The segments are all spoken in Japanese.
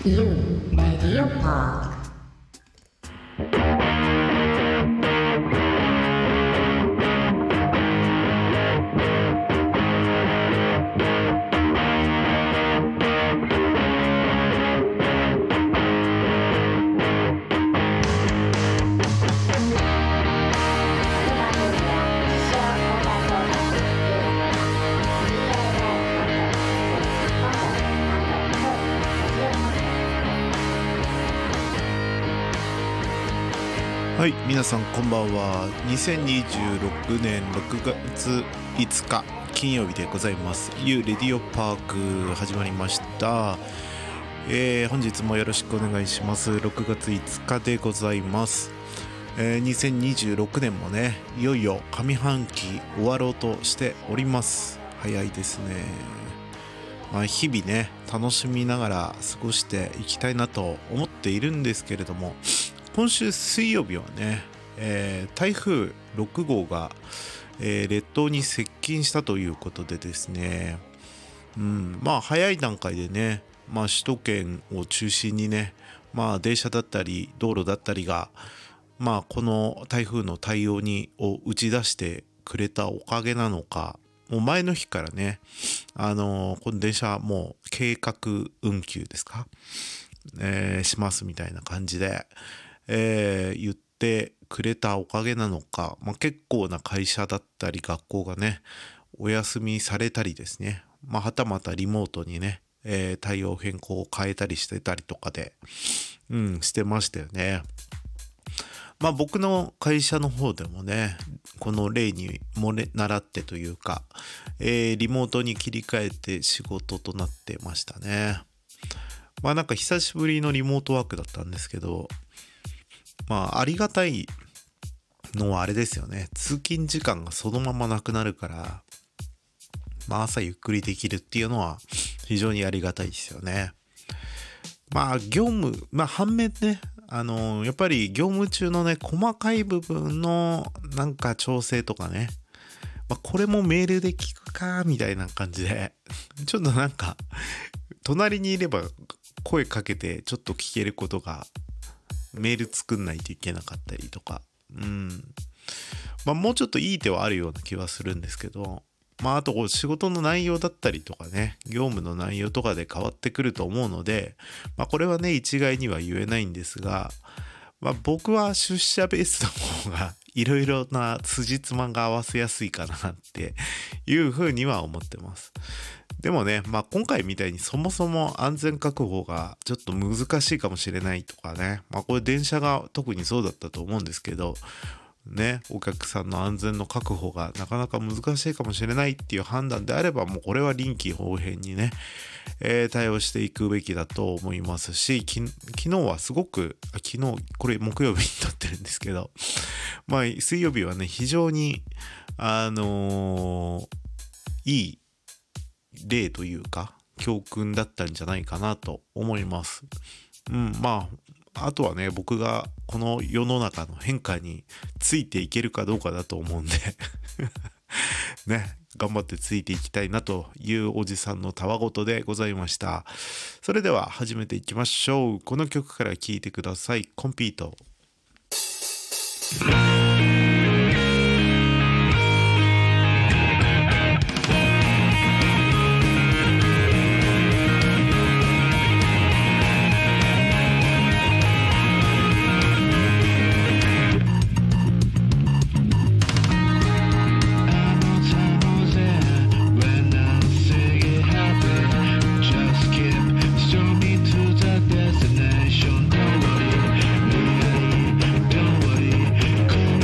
You Radio Park。 はい、皆さんこんばんは。2026年6月5日金曜日でございます。 You Radio Park 始まりました。本日もよろしくお願いします。6月5日でございます。2026年もね、いよいよ上半期終わろうとしております。早いですね。日々ね、楽しみながら過ごしていきたいなと思っているんですけれども、今週水曜日はね、台風6号が、列島に接近したということでですね、早い段階でね、首都圏を中心にね、電車だったり道路だったりが、この台風の対応を打ち出してくれたおかげなのか、もう前の日からね、この電車もう計画運休ですか、しますみたいな感じで、言ってくれたおかげなのか、結構な会社だったり学校がねお休みされたりですね、はたまたリモートにね、対応変更を変えたりしてたりとかで、してましたよね。僕の会社の方でもね、この例に習ってというか、リモートに切り替えて仕事となってましたね。なんか久しぶりのリモートワークだったんですけど、ありがたいのはあれですよね。通勤時間がそのままなくなるから、朝ゆっくりできるっていうのは非常にありがたいですよね。業務、反面ね、やっぱり業務中のね、細かい部分のなんか調整とかね、これもメールで聞くかみたいな感じで、ちょっとなんか隣にいれば声かけてちょっと聞けることが、メール作んないといけなかったりとか、もうちょっといい手はあるような気はするんですけど、あと仕事の内容だったりとかね、業務の内容とかで変わってくると思うので、これはね一概には言えないんですが、僕は出社ベースの方がいろいろな辻褄が合わせやすいかなっていうふうには思ってます。でもね、今回みたいにそもそも安全確保がちょっと難しいかもしれないとかね、これ電車が特にそうだったと思うんですけどね、お客さんの安全の確保がなかなか難しいかもしれないっていう判断であれば、もうこれは臨機応変にね、対応していくべきだと思いますし、昨日はすごく、これ木曜日に撮ってるんですけど、水曜日はね非常にいい例というか教訓だったんじゃないかなと思います。あとはね、僕がこの世の中の変化についていけるかどうかだと思うんでね、頑張ってついていきたいなというおじさんのたわごとでございました。それでは始めていきましょう。この曲から聴いてください。コンピート。 Destination, don't worry,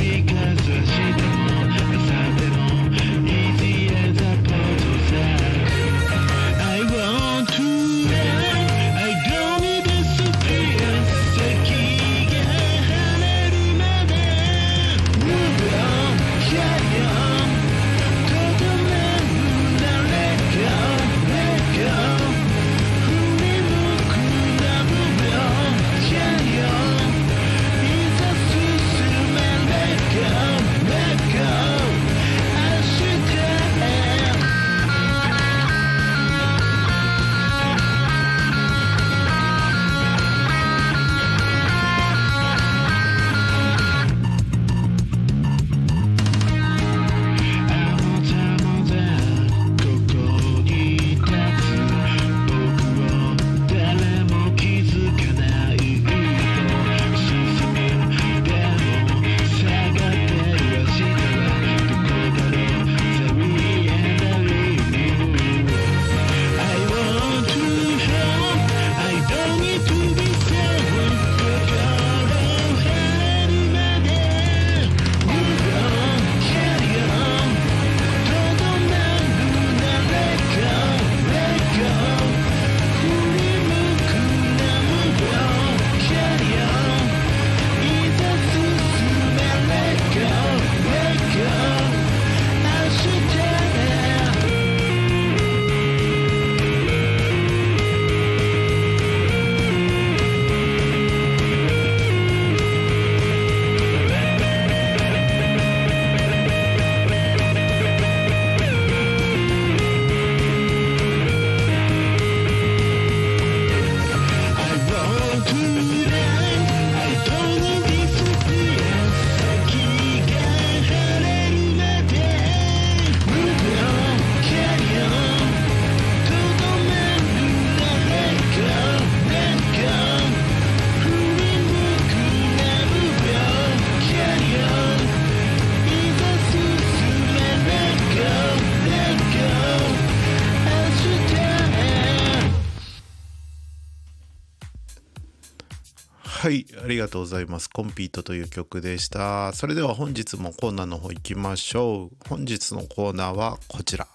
はい、ありがとうございます。コンピートという曲でした。それでは本日もコーナーの方行きましょう。本日のコーナーはこちら。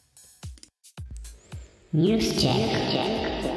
ニュースチェック。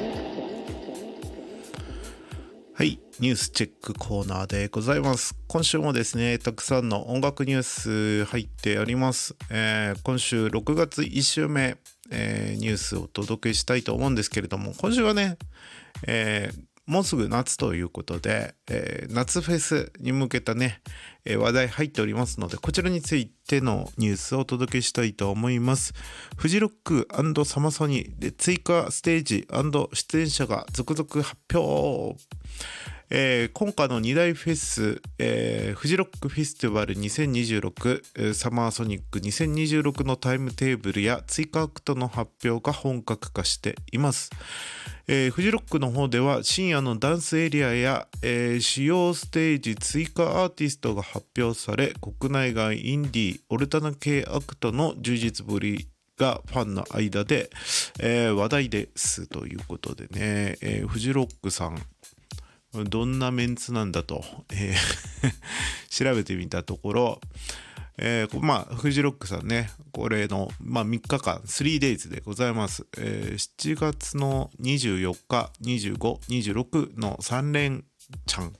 はい、ニュースチェックコーナーでございます。今週もですね、たくさんの音楽ニュース入っております。今週6月1週目、ニュースをお届けしたいと思うんですけれども、今週はね、もうすぐ夏ということで、夏フェスに向けたね、話題入っておりますので、こちらについてのニュースをお届けしたいと思います。フジロック&サマソニで追加ステージ&出演者が続々発表。今回の2大フェス、フジロックフェスティバル2026、サマーソニック2026のタイムテーブルや追加アクトの発表が本格化しています。フジロックの方では深夜のダンスエリアや、主要ステージ追加アーティストが発表され、国内外インディーオルタナ系アクトの充実ぶりがファンの間で、話題ですということでね、フジロックさんどんなメンツなんだと、調べてみたところ、フジロックさんね、これの、3日間 3days でございます。7月の24日、25、26の3連チャン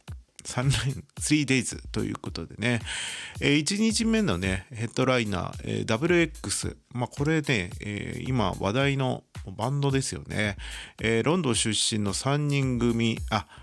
3days ということでね、1日目のねヘッドライナー、WX、これね、今話題のバンドですよね、ロンドン出身の3人組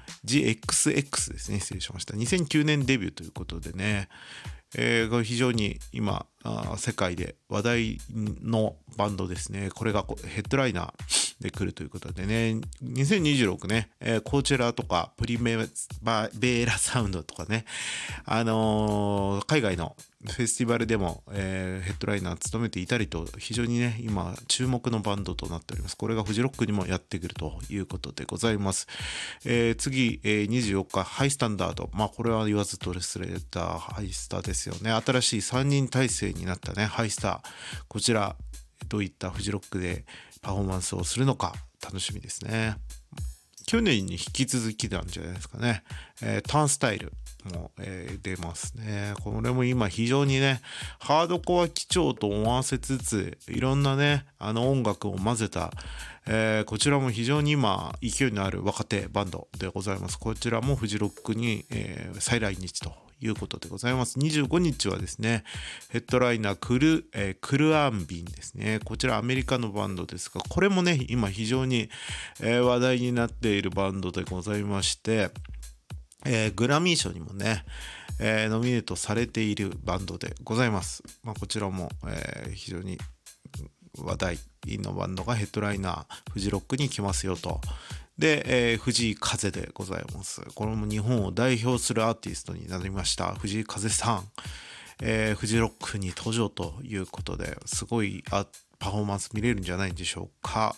GXX ですね、失礼しました。2009年デビューということでね、非常に今世界で話題のバンドですね。これがヘッドライナーで来るということでね、2026ね、コーチェラとかプリメベーラサウンドとかね、海外のフェスティバルでも、ヘッドライナー務めていたりと、非常にね今注目のバンドとなっております。これがフジロックにもやってくるということでございます。次、24日ハイスタンダード、これは言わずと知れたハイスタですよね。新しい3人体制になったねハイスタ、こちらどういったフジロックでパフォーマンスをするのか楽しみですね。去年に引き続きなんじゃないですかね。ターンスタイルも、出ますね。これも今非常にねハードコア基調と思わせつついろんなね音楽を混ぜた、こちらも非常に今勢いのある若手バンドでございます。こちらもフジロックに、再来日ということでございます。25日はですねヘッドライナークルアンビンですね。こちらアメリカのバンドですが、これもね今非常に、話題になっているバンドでございまして、グラミー賞にもね、ノミネートされているバンドでございます。こちらも、非常に話題のバンドがヘッドライナーフジロックに来ますよと。で、藤井風でございます。これも日本を代表するアーティストになりました藤井風さん、フジロックに登場ということで、すごいパフォーマンス見れるんじゃないでしょうか。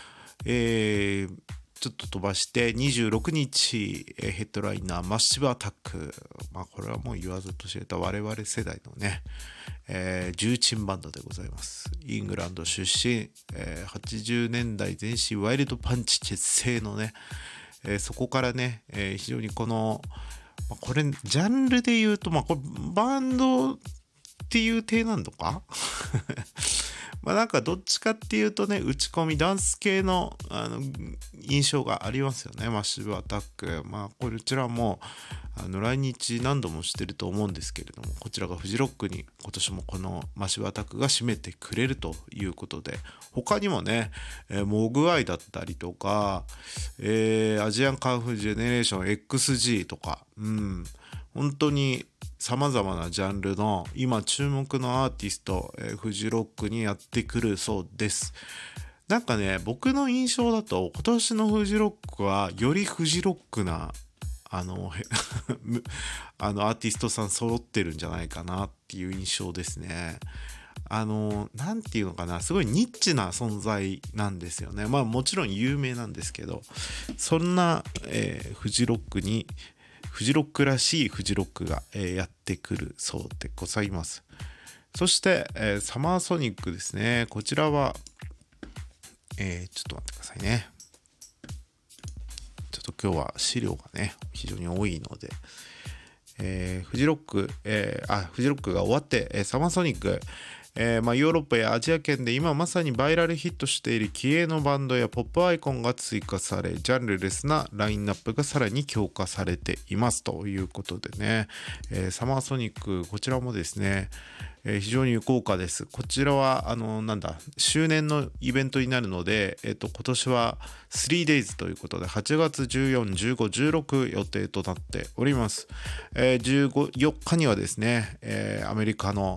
ちょっと飛ばして26日、ヘッドライナーマッシブアタック、これはもう言わずと知れた我々世代のね、重鎮バンドでございます。イングランド出身、80年代前身ワイルドパンチ結成のね、そこからね、非常にこの、これジャンルで言うと、これバンドっていう体なのかなんかどっちかっていうとね打ち込みダンス系の、印象がありますよね。マッシブアタック、こちらも来日何度もしてると思うんですけれども、こちらがフジロックに今年もこのマッシブアタックが占めてくれるということで、他にもね、モグアイだったりとか、アジアンカンフージェネレーション XG とか、本当にさまざまなジャンルの今注目のアーティスト、フジロックにやってくるそうです。なんかね僕の印象だと今年のフジロックはよりフジロックなアーティストさん揃ってるんじゃないかなっていう印象ですね。なんていうのかな、すごいニッチな存在なんですよね。もちろん有名なんですけど、そんな、フジロックにフジロックらしいフジロックが、やってくるそうでございます。そして、サマーソニックですね。こちらは、ちょっと待ってくださいね。ちょっと今日は資料がね非常に多いので、フジロックが終わって、サマーソニック、ヨーロッパやアジア圏で今まさにバイラルヒットしている気鋭のバンドやポップアイコンが追加され、ジャンルレスなラインナップがさらに強化されていますということでね、サマーソニックこちらもですね、非常に豪華です。こちらは周年のイベントになるので、今年は 3days ということで8月14、15、16予定となっております。4日にはですね、アメリカの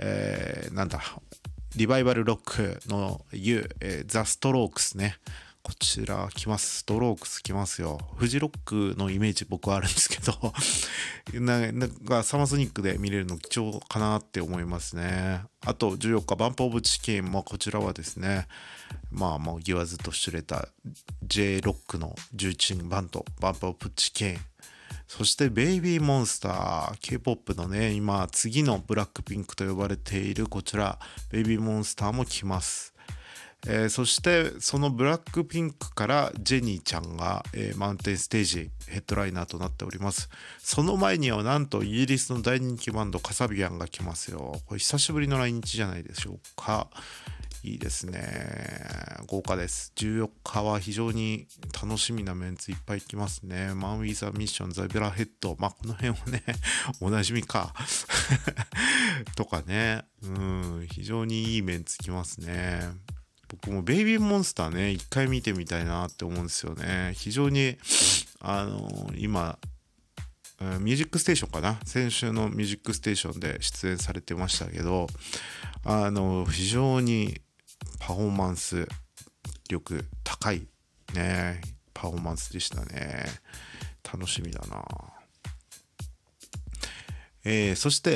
リバイバルロックのザ・ストロークスね、こちら来ます。ストロークス来ますよ。フジロックのイメージ僕はあるんですけどなんかサマーソニックで見れるの貴重かなって思いますね。あと14日バンプオブチキンもこちらはですね、もう言わずと知れた J ロックの11人バンドバンプオブチキン、そしてベイビーモンスター K-POP のね今次のブラックピンクと呼ばれているこちらベイビーモンスターも来ます。そしてそのブラックピンクからジェニーちゃんが、マウンテンステージヘッドライナーとなっております。その前にはなんとイギリスの大人気バンドカサビアンが来ますよ。これ久しぶりの来日じゃないでしょうか。いいですね、豪華です。14日は非常に楽しみなメンツいっぱい来ますね。マン・ウィザ・ミッション、ザ・ベラヘッド、この辺はねおなじみかとかね、非常にいいメンツ来ますね。僕もベイビーモンスターね一回見てみたいなって思うんですよね。非常に今ミュージックステーションかな、先週のミュージックステーションで出演されてましたけど、非常にパフォーマンス力高いねパフォーマンスでしたね。楽しみだな。そして、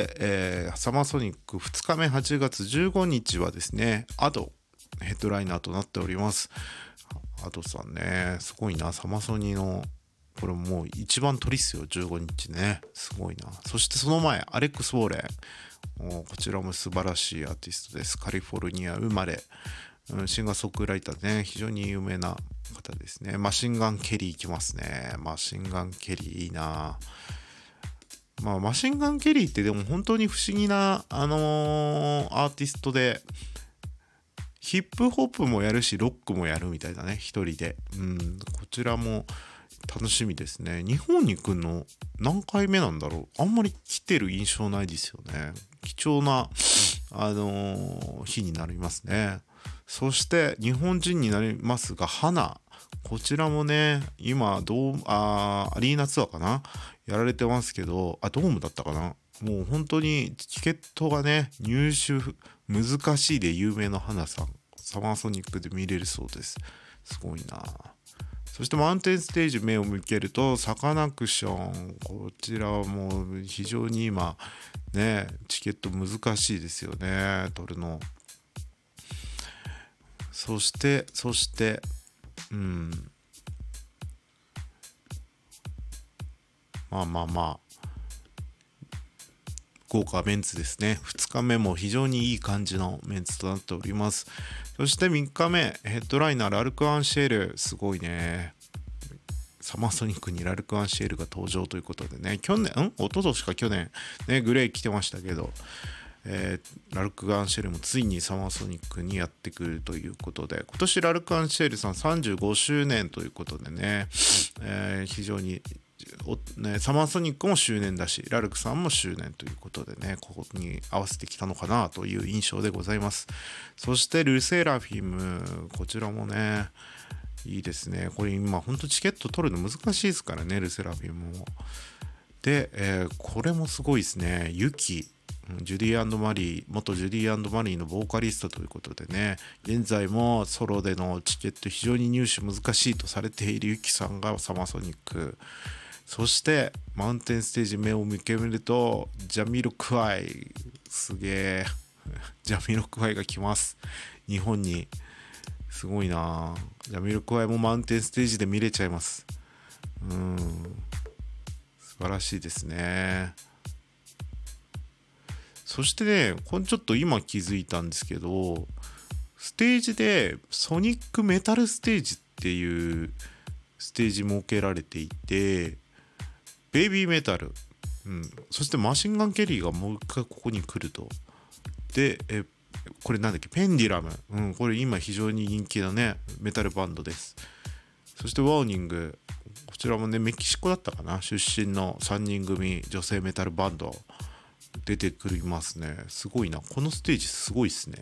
サマーソニック2日目8月15日はですねアドヘッドライナーとなっております。アドさんねすごいな。サマソニのこれもう一番鳥っすよ15日ね、すごいな。そしてその前アレックス・ウォーレン、こちらも素晴らしいアーティストです。カリフォルニア生まれ、シンガーソングライターでね非常に有名な方ですね。マシンガン・ケリー来ますね。マシンガン・ケリーいいな。マシンガン・ケリーってでも本当に不思議なアーティストで、ヒップホップもやるしロックもやるみたいなね一人で、こちらも楽しみですね。日本に来るの何回目なんだろう。あんまり来てる印象ないですよね。貴重な日になりますね。そして日本人になりますが花、こちらもね今アリーナツアーかなやられてますけど、ドームだったかな。もう本当にチケットがね入手難しいで有名な花さん、サマーソニックで見れるそうです。すごいな。そしてマウンテンステージ目を向けるとサカナクション、こちらはもう非常に今ねチケット難しいですよね取るの。そして豪華メンツですね。2日目も非常にいい感じのメンツとなっております。そして3日目ヘッドライナーラルク・アンシェル、すごいね。サマーソニックにラルク・アンシェルが登場ということでね、一昨年か去年ねグレー来てましたけど、ラルク・アンシェルもついにサマーソニックにやってくるということで、今年ラルク・アンシェルさん35周年ということでね、非常にサマーソニックも周年だしラルクさんも周年ということでね、ここに合わせてきたのかなという印象でございます。そしてルセラフィム、こちらもねいいですね。これ今ほんとチケット取るの難しいですからね、ルセラフィムも。で、これもすごいですね。ユキ、ジュディ&マリー、元ジュディ&マリーのボーカリストということでね、現在もソロでのチケット非常に入手難しいとされているユキさんがサマーソニック。そしてマウンテンステージ目を向けるとジャミロクワイ、すげえジャミロクワイが来ます日本に。すごいな。ジャミロクワイもマウンテンステージで見れちゃいます。素晴らしいですね。そしてね、これちょっと今気づいたんですけど、ステージでソニックメタルステージっていうステージ設けられていて、ベイビーメタル、そしてマシンガン・ケリーがもう一回ここに来ると。でこれなんだっけ、ペンディラム、これ今非常に人気なねメタルバンドです。そしてワーニング、こちらもねメキシコだったかな出身の3人組女性メタルバンド出てくりますね。すごいな、このステージすごいっすね。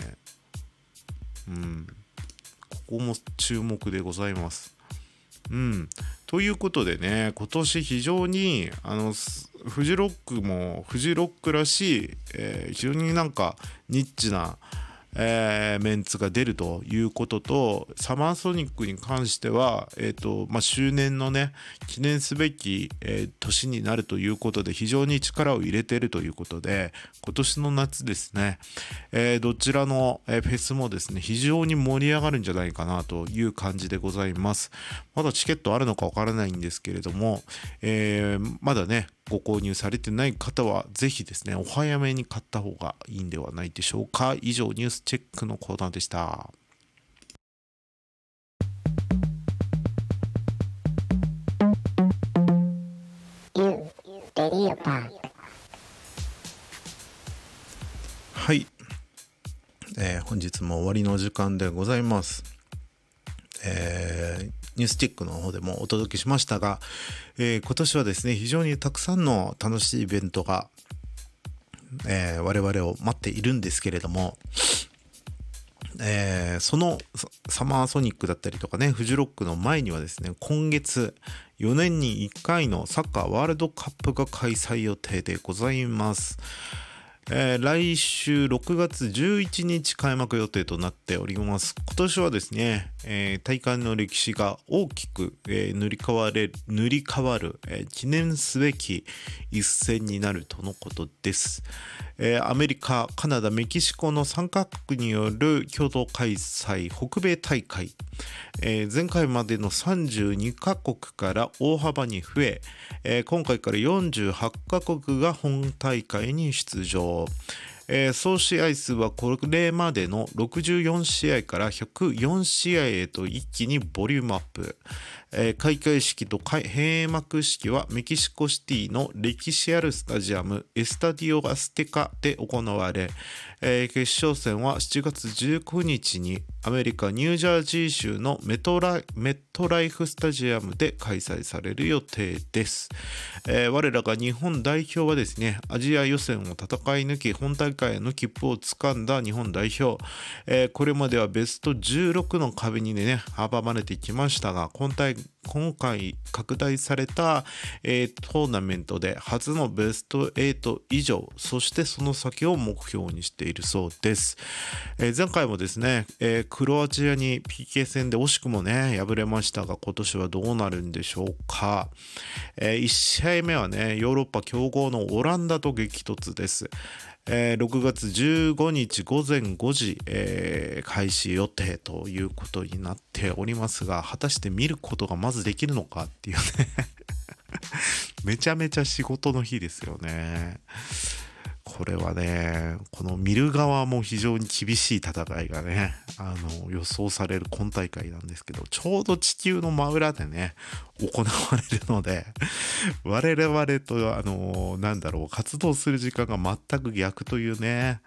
ここも注目でございます。ということでね、今年非常にフジロックもフジロックらしい、非常になんかニッチな、メンツが出るということと、サマーソニックに関しては、周年のね記念すべき、年になるということで非常に力を入れているということで、今年の夏ですね、どちらの、フェスもですね非常に盛り上がるんじゃないかなという感じでございます。まだチケットあるのかわからないんですけれども、まだねご購入されてない方はぜひですねお早めに買った方がいいんではないでしょうか。以上ニュースチェックのコーナーでした。はい、本日も終わりの時間でございます。ニュースチェックの方でもお届けしましたが、今年はですね非常にたくさんの楽しいイベントが、我々を待っているんですけれども、そのサマーソニックだったりとかねフジロックの前にはですね、今月4年に1回のサッカーワールドカップが開催予定でございます。来週6月11日開幕予定となっております。今年はですね、大会の歴史が大きく、塗り替わる、記念すべき一戦になるとのことです。アメリカ、カナダ、メキシコの3カ国による共同開催北米大会、前回までの32カ国から大幅に増え、今回から48カ国が本大会に出場。総試合数はこれまでの64試合から104試合へと一気にボリュームアップ。開会式と閉幕式はメキシコシティの歴史あるスタジアムエスタディオ・アステカで行われ、決勝戦は7月19日にアメリカニュージャージー州のメットライフスタジアムで開催される予定です。我らが日本代表はですねアジア予選を戦い抜き本大会への切符をつかんだ日本代表、これまではベスト16の壁にね阻まれてきましたが、今回拡大された、トーナメントで初のベスト8以上、そしてその先を目標にしているそうです。前回もですね、クロアチアに PK 戦で惜しくもね敗れましたが、今年はどうなるんでしょうか。1試合目はねヨーロッパ強豪のオランダと激突です。6月15日午前5時、開始予定ということになっておりますが、果たして見ることがまずできるのかっていうねめちゃめちゃ仕事の日ですよね。これはね、この見る側も非常に厳しい戦いがね予想される今大会なんですけど、ちょうど地球の真裏でね行われるので我々と活動する時間が全く逆というね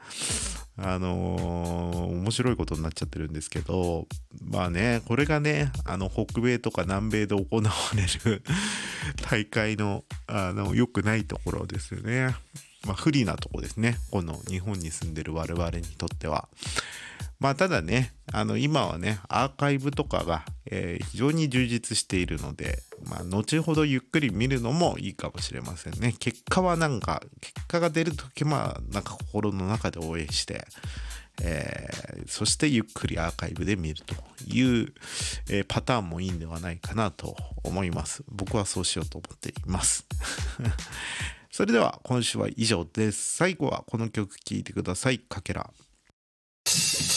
面白いことになっちゃってるんですけど、まあねこれがね北米とか南米で行われる大会の良くないところですよね。不利なとこですね、この日本に住んでる我々にとっては。ただね今はねアーカイブとかが、非常に充実しているので、後ほどゆっくり見るのもいいかもしれませんね。結果が出るとき心の中で応援して、そしてゆっくりアーカイブで見るという、パターンもいいんではないかなと思います。僕はそうしようと思っていますそれでは今週は以上です。最後はこの曲聴いてください。かけら。